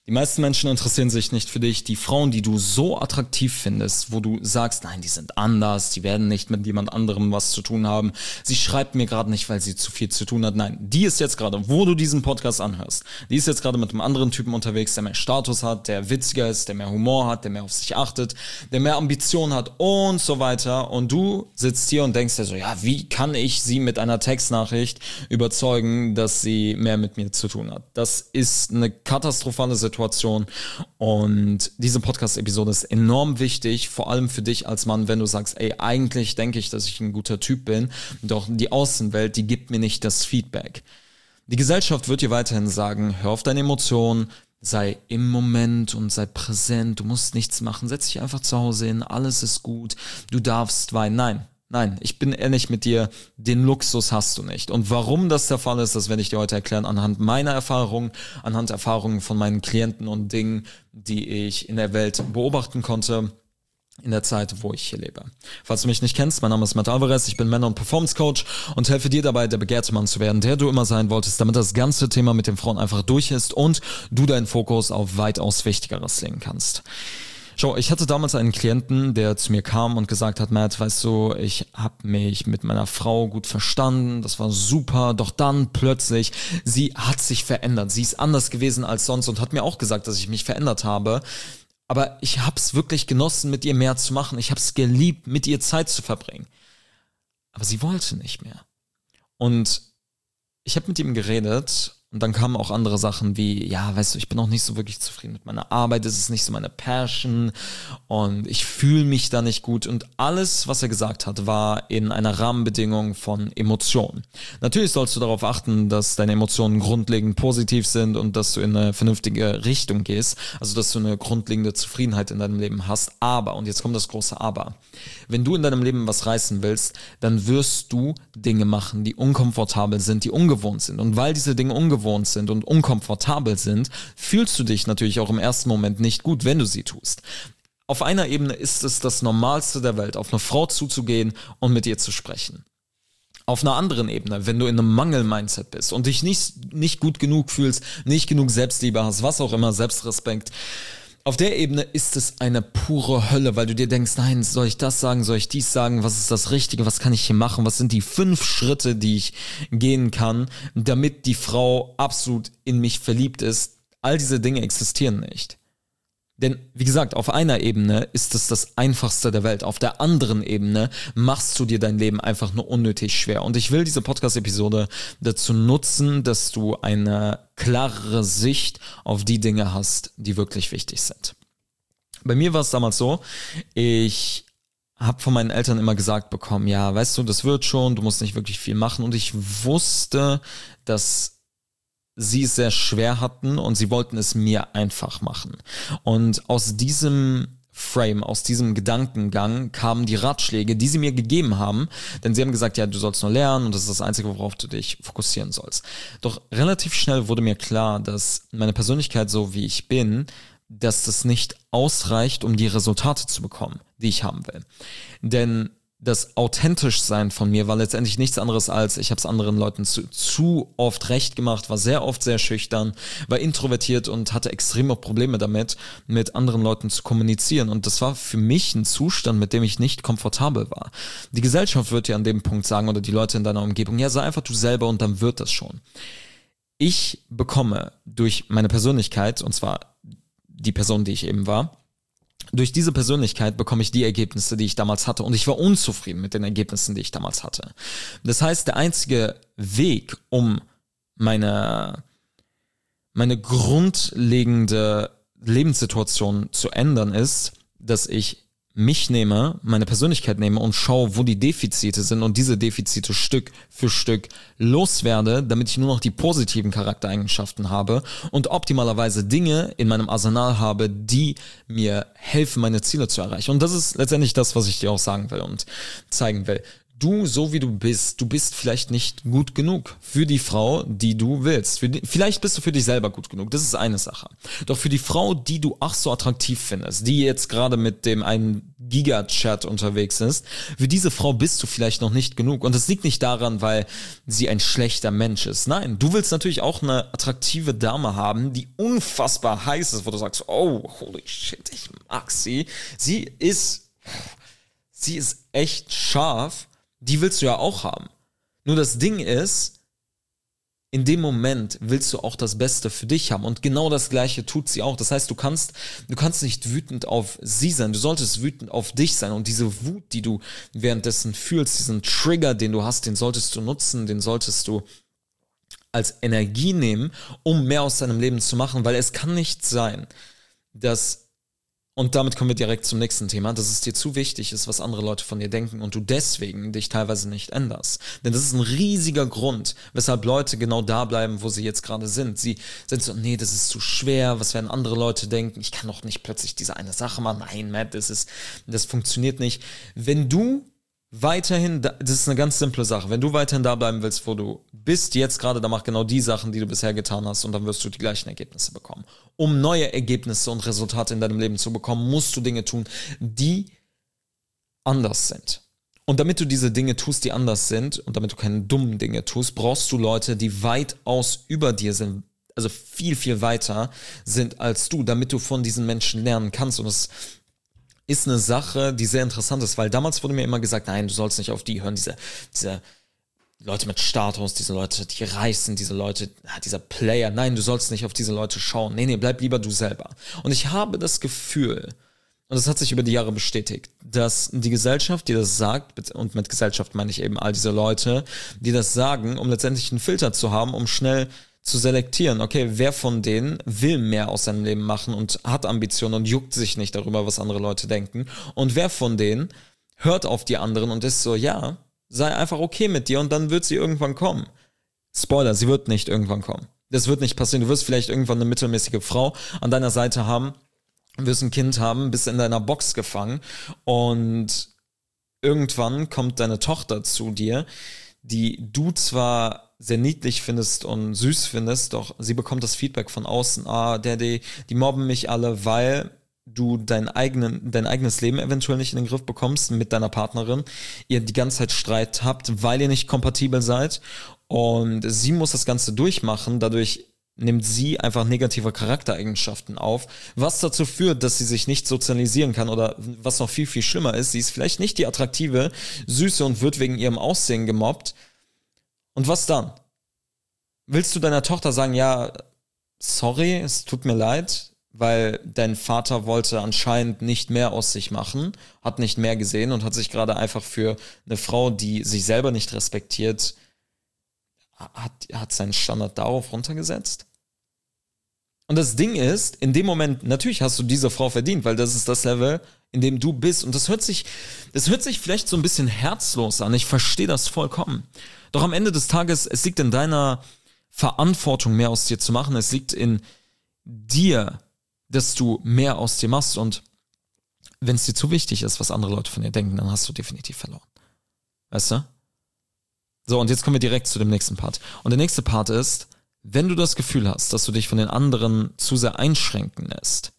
Die meisten Menschen interessieren sich nicht für dich. Die Frauen, die du so attraktiv findest, wo du sagst, nein, die sind anders, die werden nicht mit jemand anderem was zu tun haben. Sie schreibt mir gerade nicht, weil sie zu viel zu tun hat. Nein, die ist jetzt gerade, wo du diesen Podcast anhörst, die ist jetzt gerade mit einem anderen Typen unterwegs, der mehr Status hat, der witziger ist, der mehr Humor hat, der mehr auf sich achtet, der mehr Ambition hat und so weiter. Und du sitzt hier und denkst dir so, ja, wie kann ich sie mit einer Textnachricht überzeugen, dass sie mehr mit mir zu tun hat? Das ist eine katastrophale Situation. Und diese Podcast-Episode ist enorm wichtig, vor allem für dich als Mann, wenn du sagst, ey, eigentlich denke ich, dass ich ein guter Typ bin, doch die Außenwelt, die gibt mir nicht das Feedback. Die Gesellschaft wird dir weiterhin sagen, hör auf deine Emotionen, sei im Moment und sei präsent, du musst nichts machen, setz dich einfach zu Hause hin, alles ist gut, du darfst weinen. Nein, ich bin ehrlich mit dir, den Luxus hast du nicht. Und warum das der Fall ist, das werde ich dir heute erklären anhand meiner Erfahrungen, anhand Erfahrungen von meinen Klienten und Dingen, die ich in der Welt beobachten konnte in der Zeit, wo ich hier lebe. Falls du mich nicht kennst, mein Name ist Matt Alvarez, ich bin Männer- und Performance-Coach und helfe dir dabei, der begehrte Mann zu werden, der du immer sein wolltest, damit das ganze Thema mit den Frauen einfach durch ist und du deinen Fokus auf weitaus Wichtigeres legen kannst. Schau, ich hatte damals einen Klienten, der zu mir kam und gesagt hat, Matt, weißt du, ich habe mich mit meiner Frau gut verstanden, das war super, doch dann plötzlich, sie hat sich verändert, sie ist anders gewesen als sonst und hat mir auch gesagt, dass ich mich verändert habe, aber ich habe es wirklich genossen, mit ihr mehr zu machen, ich habe es geliebt, mit ihr Zeit zu verbringen, aber sie wollte nicht mehr. Und ich habe mit ihm geredet und dann kamen auch andere Sachen wie, ja, weißt du, ich bin auch nicht so wirklich zufrieden mit meiner Arbeit, es ist nicht so meine Passion und ich fühle mich da nicht gut. Und alles, was er gesagt hat, war in einer Rahmenbedingung von Emotionen. Natürlich sollst du darauf achten, dass deine Emotionen grundlegend positiv sind und dass du in eine vernünftige Richtung gehst, also dass du eine grundlegende Zufriedenheit in deinem Leben hast. Aber, und jetzt kommt das große Aber, wenn du in deinem Leben was reißen willst, dann wirst du Dinge machen, die unkomfortabel sind, die ungewohnt sind. Und weil diese Dinge ungewohnt sind und unkomfortabel sind, fühlst du dich natürlich auch im ersten Moment nicht gut, wenn du sie tust. Auf einer Ebene ist es das Normalste der Welt, auf eine Frau zuzugehen und mit ihr zu sprechen. Auf einer anderen Ebene, wenn du in einem Mangel-Mindset bist und dich nicht gut genug fühlst, nicht genug Selbstliebe hast, was auch immer, Selbstrespekt, auf der Ebene ist es eine pure Hölle, weil du dir denkst, nein, soll ich das sagen, soll ich dies sagen, was ist das Richtige, was kann ich hier machen, was sind die 5 Schritte, die ich gehen kann, damit die Frau absolut in mich verliebt ist. All diese Dinge existieren nicht. Denn, wie gesagt, auf einer Ebene ist es das Einfachste der Welt. Auf der anderen Ebene machst du dir dein Leben einfach nur unnötig schwer. Und ich will diese Podcast-Episode dazu nutzen, dass du eine klarere Sicht auf die Dinge hast, die wirklich wichtig sind. Bei mir war es damals so, ich habe von meinen Eltern immer gesagt bekommen, ja, weißt du, das wird schon, du musst nicht wirklich viel machen. Und ich wusste, dass sie es sehr schwer hatten und sie wollten es mir einfach machen. Und aus diesem Frame, aus diesem Gedankengang kamen die Ratschläge, die sie mir gegeben haben, denn sie haben gesagt, ja, du sollst nur lernen und das ist das Einzige, worauf du dich fokussieren sollst. Doch relativ schnell wurde mir klar, dass meine Persönlichkeit, so wie ich bin, dass das nicht ausreicht, um die Resultate zu bekommen, die ich haben will. Denn das Authentischsein von mir war letztendlich nichts anderes als, ich habe es anderen Leuten zu oft recht gemacht, war sehr oft sehr schüchtern, war introvertiert und hatte extreme Probleme damit, mit anderen Leuten zu kommunizieren. Und das war für mich ein Zustand, mit dem ich nicht komfortabel war. Die Gesellschaft wird dir an dem Punkt sagen, oder die Leute in deiner Umgebung, ja, sei einfach du selber und dann wird das schon. Ich bekomme durch meine Persönlichkeit, und zwar die Person, die ich eben war, durch diese Persönlichkeit bekomme ich die Ergebnisse, die ich damals hatte. Und ich war unzufrieden mit den Ergebnissen, die ich damals hatte. Das heißt, der einzige Weg, um meine grundlegende Lebenssituation zu ändern, ist, dass ich mich nehme, meine Persönlichkeit nehme und schaue, wo die Defizite sind und diese Defizite Stück für Stück loswerde, damit ich nur noch die positiven Charaktereigenschaften habe und optimalerweise Dinge in meinem Arsenal habe, die mir helfen, meine Ziele zu erreichen. Und das ist letztendlich das, was ich dir auch sagen will und zeigen will. du, so wie du bist vielleicht nicht gut genug für die Frau, die du willst. Vielleicht bist du für dich selber gut genug, das ist eine Sache. Doch für die Frau, die du ach so attraktiv findest, die jetzt gerade mit dem einen Giga-Chat unterwegs ist, für diese Frau bist du vielleicht noch nicht genug. Und das liegt nicht daran, weil sie ein schlechter Mensch ist. Nein, du willst natürlich auch eine attraktive Dame haben, die unfassbar heiß ist, wo du sagst, oh, holy shit, ich mag sie. Sie ist echt scharf. Die willst du ja auch haben. Nur das Ding ist, in dem Moment willst du auch das Beste für dich haben. Und genau das Gleiche tut sie auch. Das heißt, du kannst nicht wütend auf sie sein. Du solltest wütend auf dich sein. Und diese Wut, die du währenddessen fühlst, diesen Trigger, den du hast, den solltest du nutzen, den solltest du als Energie nehmen, um mehr aus deinem Leben zu machen. Weil es kann nicht sein, dass, und damit kommen wir direkt zum nächsten Thema, dass es dir zu wichtig ist, was andere Leute von dir denken und du deswegen dich teilweise nicht änderst. Denn das ist ein riesiger Grund, weshalb Leute genau da bleiben, wo sie jetzt gerade sind. Sie sind so, nee, das ist zu schwer, was werden andere Leute denken? Ich kann doch nicht plötzlich diese eine Sache machen. Nein, Matt, das funktioniert nicht. Wenn du weiterhin, das ist eine ganz simple Sache, wenn du weiterhin da bleiben willst, wo du bist, jetzt gerade, dann mach genau die Sachen, die du bisher getan hast und dann wirst du die gleichen Ergebnisse bekommen. Um neue Ergebnisse und Resultate in deinem Leben zu bekommen, musst du Dinge tun, die anders sind. Und damit du diese Dinge tust, die anders sind und damit du keine dummen Dinge tust, brauchst du Leute, die weitaus über dir sind, also viel, viel weiter sind als du, damit du von diesen Menschen lernen kannst. Und das ist eine Sache, die sehr interessant ist, weil damals wurde mir immer gesagt, nein, du sollst nicht auf die hören, diese Leute mit Status, diese Leute, die reich sind, diese Leute, dieser Player, nein, du sollst nicht auf diese Leute schauen, nee, bleib lieber du selber. Und ich habe das Gefühl, und das hat sich über die Jahre bestätigt, dass die Gesellschaft, die das sagt, und mit Gesellschaft meine ich eben all diese Leute, die das sagen, um letztendlich einen Filter zu haben, um schnell zu selektieren, okay, wer von denen will mehr aus seinem Leben machen und hat Ambitionen und juckt sich nicht darüber, was andere Leute denken, und wer von denen hört auf die anderen und ist so, ja, sei einfach okay mit dir und dann wird sie irgendwann kommen. Spoiler, sie wird nicht irgendwann kommen. Das wird nicht passieren. Du wirst vielleicht irgendwann eine mittelmäßige Frau an deiner Seite haben, wirst ein Kind haben, bist in deiner Box gefangen und irgendwann kommt deine Tochter zu dir, die du zwar sehr niedlich findest und süß findest, doch sie bekommt das Feedback von außen, Daddy, die mobben mich alle, weil du dein eigenes Leben eventuell nicht in den Griff bekommst mit deiner Partnerin, ihr die ganze Zeit Streit habt, weil ihr nicht kompatibel seid und sie muss das Ganze durchmachen, dadurch nimmt sie einfach negative Charaktereigenschaften auf, was dazu führt, dass sie sich nicht sozialisieren kann oder was noch viel, viel schlimmer ist, sie ist vielleicht nicht die attraktive, süße und wird wegen ihrem Aussehen gemobbt. Und was dann? Willst du deiner Tochter sagen, ja, sorry, es tut mir leid, weil dein Vater wollte anscheinend nicht mehr aus sich machen, hat nicht mehr gesehen und hat sich gerade einfach für eine Frau, die sich selber nicht respektiert, hat seinen Standard darauf runtergesetzt? Und das Ding ist, in dem Moment, natürlich hast du diese Frau verdient, weil das ist das Level, in dem du bist. Und das hört sich vielleicht so ein bisschen herzlos an. Ich verstehe das vollkommen. Doch am Ende des Tages, es liegt in deiner Verantwortung, mehr aus dir zu machen. Es liegt in dir, dass du mehr aus dir machst. Und wenn es dir zu wichtig ist, was andere Leute von dir denken, dann hast du definitiv verloren. Weißt du? So, und jetzt kommen wir direkt zu dem nächsten Part. Und der nächste Part ist, wenn du das Gefühl hast, dass du dich von den anderen zu sehr einschränken lässt,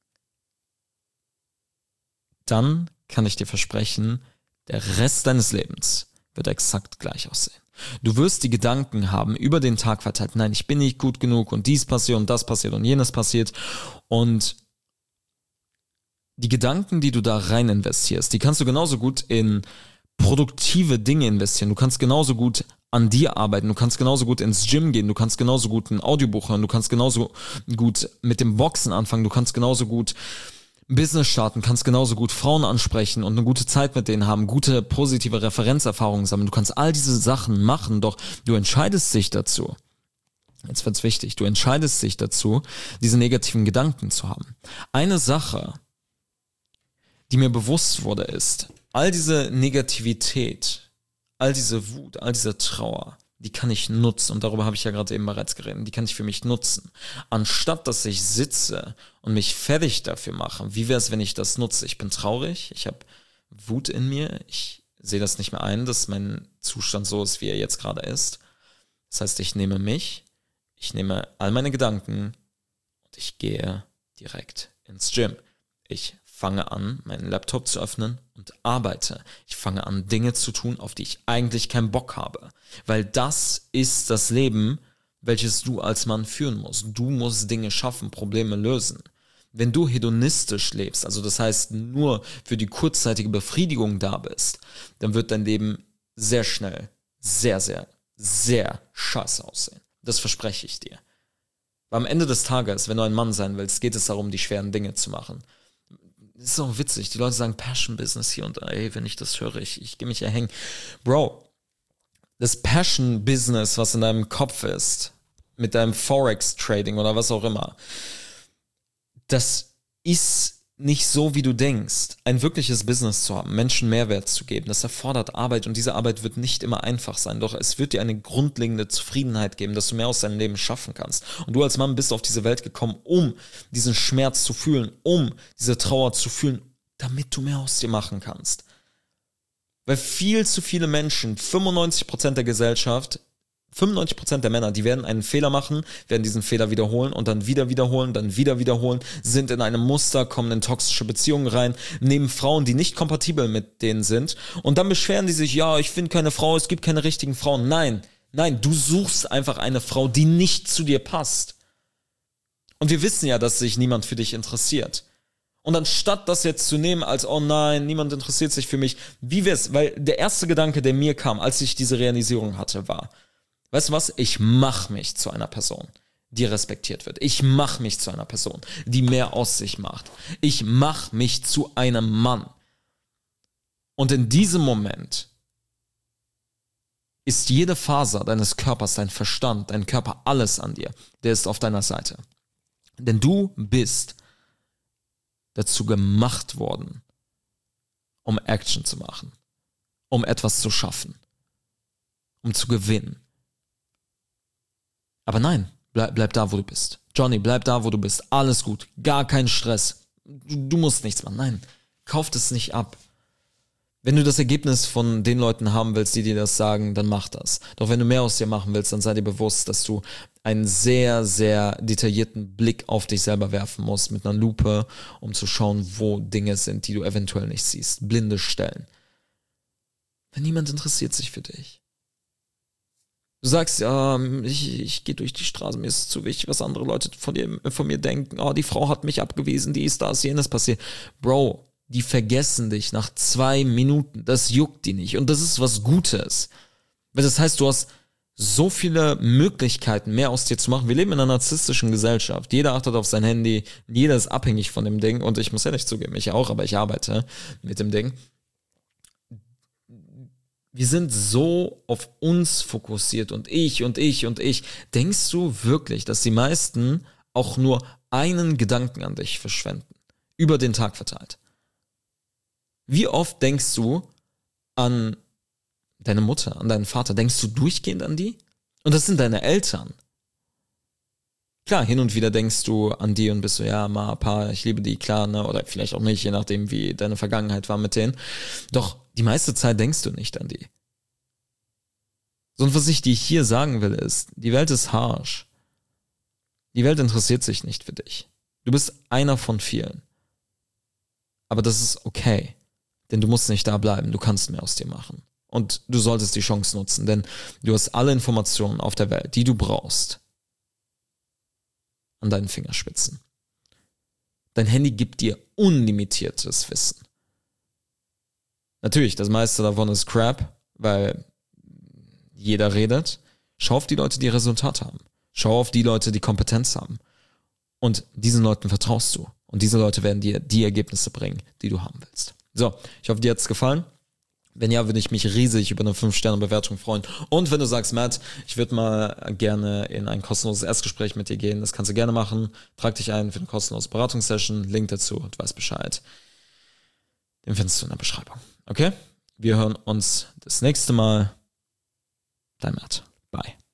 dann kann ich dir versprechen, der Rest deines Lebens wird exakt gleich aussehen. Du wirst die Gedanken haben, über den Tag verteilt, nein, ich bin nicht gut genug und dies passiert und das passiert und jenes passiert. Und die Gedanken, die du da rein investierst, die kannst du genauso gut in produktive Dinge investieren. Du kannst genauso gut an dir arbeiten, du kannst genauso gut ins Gym gehen, du kannst genauso gut ein Audiobuch hören, du kannst genauso gut mit dem Boxen anfangen, du kannst genauso gut Business starten, kannst genauso gut Frauen ansprechen und eine gute Zeit mit denen haben, gute positive Referenzerfahrungen sammeln. Du kannst all diese Sachen machen, doch du entscheidest dich dazu. Jetzt wird's wichtig. Du entscheidest dich dazu, diese negativen Gedanken zu haben. Eine Sache, die mir bewusst wurde, ist, all diese Negativität, all diese Wut, all diese Trauer, die kann ich nutzen, und darüber habe ich ja gerade eben bereits geredet, die kann ich für mich nutzen. Anstatt, dass ich sitze und mich fertig dafür mache, wie wäre es, wenn ich das nutze? Ich bin traurig, ich habe Wut in mir, ich sehe das nicht mehr ein, dass mein Zustand so ist, wie er jetzt gerade ist. Das heißt, ich nehme mich, ich nehme all meine Gedanken und ich gehe direkt ins Gym. Ich fange an, meinen Laptop zu öffnen und arbeite. Ich fange an, Dinge zu tun, auf die ich eigentlich keinen Bock habe. Weil das ist das Leben, welches du als Mann führen musst. Du musst Dinge schaffen, Probleme lösen. Wenn du hedonistisch lebst, also das heißt nur für die kurzzeitige Befriedigung da bist, dann wird dein Leben sehr schnell, sehr, sehr, sehr scheiße aussehen. Das verspreche ich dir. Weil am Ende des Tages, wenn du ein Mann sein willst, geht es darum, die schweren Dinge zu machen. Das ist auch witzig, die Leute sagen Passion-Business hier und da, ey, wenn ich das höre, ich gehe mich erhängen. Bro, das Passion-Business, was in deinem Kopf ist, mit deinem Forex-Trading oder was auch immer, das ist nicht so, wie du denkst. Ein wirkliches Business zu haben, Menschen Mehrwert zu geben, das erfordert Arbeit und diese Arbeit wird nicht immer einfach sein, doch es wird dir eine grundlegende Zufriedenheit geben, dass du mehr aus deinem Leben schaffen kannst. Und du als Mann bist auf diese Welt gekommen, um diesen Schmerz zu fühlen, um diese Trauer zu fühlen, damit du mehr aus dir machen kannst. Weil viel zu viele Menschen, 95% der Gesellschaft, 95% der Männer, die werden einen Fehler machen, werden diesen Fehler wiederholen und dann wieder wiederholen, dann wieder wiederholen, sind in einem Muster, kommen in toxische Beziehungen rein, nehmen Frauen, die nicht kompatibel mit denen sind und dann beschweren die sich, ja, ich finde keine Frau, es gibt keine richtigen Frauen. Nein, du suchst einfach eine Frau, die nicht zu dir passt. Und wir wissen ja, dass sich niemand für dich interessiert. Und anstatt das jetzt zu nehmen als, oh nein, niemand interessiert sich für mich, wie wär's? Weil der erste Gedanke, der mir kam, als ich diese Realisierung hatte, war, weißt du was? Ich mache mich zu einer Person, die respektiert wird. Ich mache mich zu einer Person, die mehr aus sich macht. Ich mache mich zu einem Mann. Und in diesem Moment ist jede Faser deines Körpers, dein Verstand, dein Körper, alles an dir, der ist auf deiner Seite. Denn du bist dazu gemacht worden, um Action zu machen, um etwas zu schaffen, um zu gewinnen. Aber nein, bleib da, wo du bist. Johnny, bleib da, wo du bist. Alles gut. Gar kein Stress. Du musst nichts machen. Nein, kauf das nicht ab. Wenn du das Ergebnis von den Leuten haben willst, die dir das sagen, dann mach das. Doch wenn du mehr aus dir machen willst, dann sei dir bewusst, dass du einen sehr, sehr detaillierten Blick auf dich selber werfen musst mit einer Lupe, um zu schauen, wo Dinge sind, die du eventuell nicht siehst. Blinde Stellen. Denn niemand interessiert sich für dich. Du sagst, ja, ich gehe durch die Straße, mir ist zu wichtig, was andere Leute von mir denken. Oh, die Frau hat mich abgewiesen, dies, das, jenes passiert. Bro, die vergessen dich nach 2 Minuten. Das juckt die nicht. Und das ist was Gutes. Weil das heißt, du hast so viele Möglichkeiten, mehr aus dir zu machen. Wir leben in einer narzisstischen Gesellschaft. Jeder achtet auf sein Handy. Jeder ist abhängig von dem Ding. Und ich muss ehrlich zugeben, ich auch, aber ich arbeite mit dem Ding. Wir sind so auf uns fokussiert und ich. Denkst du wirklich, dass die meisten auch nur einen Gedanken an dich verschwenden? Über den Tag verteilt. Wie oft denkst du an deine Mutter, an deinen Vater? Denkst du durchgehend an die? Und das sind deine Eltern. Klar, hin und wieder denkst du an die und bist so, ja, Ma, Pa, ich liebe die, klar, ne? Oder vielleicht auch nicht, je nachdem, wie deine Vergangenheit war mit denen. Doch die meiste Zeit denkst du nicht an die. So, und was ich dir hier sagen will, ist, die Welt ist harsh. Die Welt interessiert sich nicht für dich. Du bist einer von vielen. Aber das ist okay. Denn du musst nicht da bleiben, du kannst mehr aus dir machen. Und du solltest die Chance nutzen, denn du hast alle Informationen auf der Welt, die du brauchst, an deinen Fingerspitzen. Dein Handy gibt dir unlimitiertes Wissen. Natürlich, das meiste davon ist Crap, weil jeder redet. Schau auf die Leute, die Resultate haben. Schau auf die Leute, die Kompetenz haben. Und diesen Leuten vertraust du. Und diese Leute werden dir die Ergebnisse bringen, die du haben willst. So, ich hoffe, dir hat es gefallen. Wenn ja, würde ich mich riesig über eine 5-Sterne-Bewertung freuen. Und wenn du sagst, Matt, ich würde mal gerne in ein kostenloses Erstgespräch mit dir gehen, das kannst du gerne machen. Trag dich ein für eine kostenlose Beratungssession. Link dazu, du weißt Bescheid. Den findest du in der Beschreibung. Okay? Wir hören uns das nächste Mal. Dein Matt. Bye.